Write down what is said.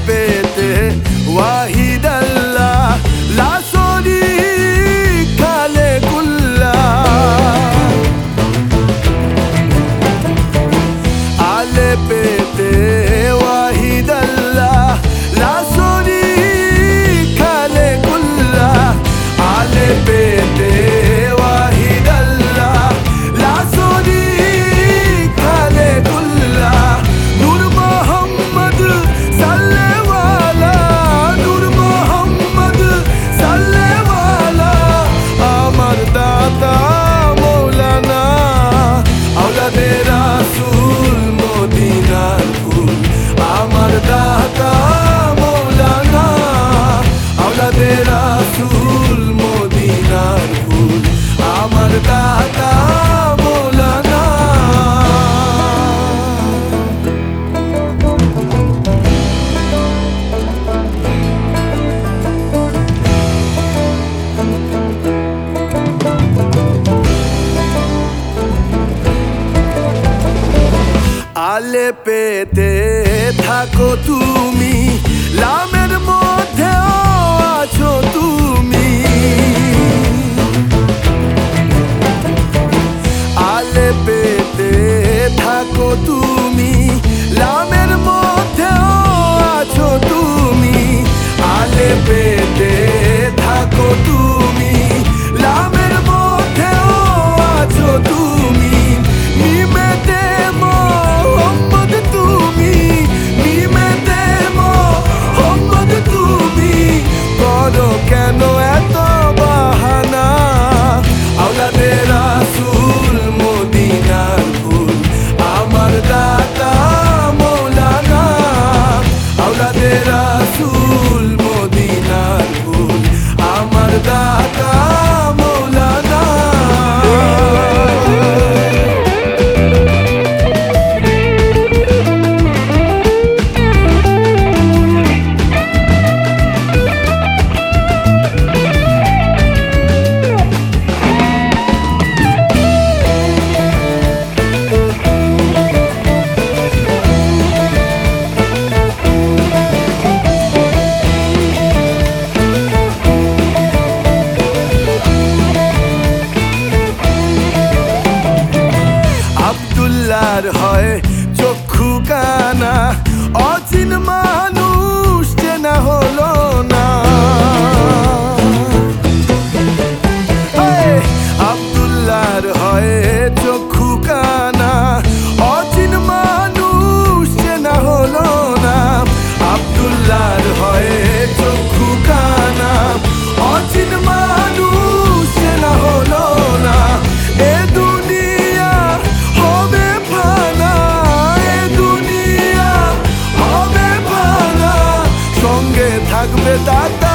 পেতে ওয়াহিদ আল্লাহ লা শরীকা লাহুল্লাহ আলে পেতে ওয়াহিদ আল্লাহ লা শরীকা লাহুল্লাহ আলে পেতে ওয়াহিদ আল্লাহ লা শরীকা লাহুল্লাহ নূর মোহাম্মদ সাল্লাল্লাহু নূর মোহাম্মদ সাল্লাল্লাহু আমার দাতা মৌলানা আওলাদে রাসূল মদিনার ফুল আমার দাতা মৌলানা আওলাদে রাসূল মদিনার ফুল আমার দাতা মৌলানা আলে পেতে থাকো তুমি লামের মধ্যেও আছো তুমি আলে পেতে থাকো তুমি লামের মধ্যেও আছো তুমি আলে পেতে থাকো তুমি লামের মধ্যেও আছো তুমি নিমেতে মোহাম্মদ তুমি নিমেতে মোহাম্মদ তুমি করো কেন এত বাহানা আওলাদে রাসূল মদিনার ফুল আমার দাতা মৌলানা আওলাদে রাসূল মদিনার ফুল আমার দাতা মৌলানা আব্দুল্লাহর হয় চক্ষু কানা অচিন মানুষ চেনা হলো না আব্দুল্লাহর হয় চক্ষু কানা অচিন মানুষ চেনা হলো না আব্দুল্লাহর হয় চক্ষু কানা অচিন মানুষ চেনা হলো না এ দুনিয়া হবে ফানা এ দুনিয়া হবে ফানা সঙ্গে থাকবে দাতা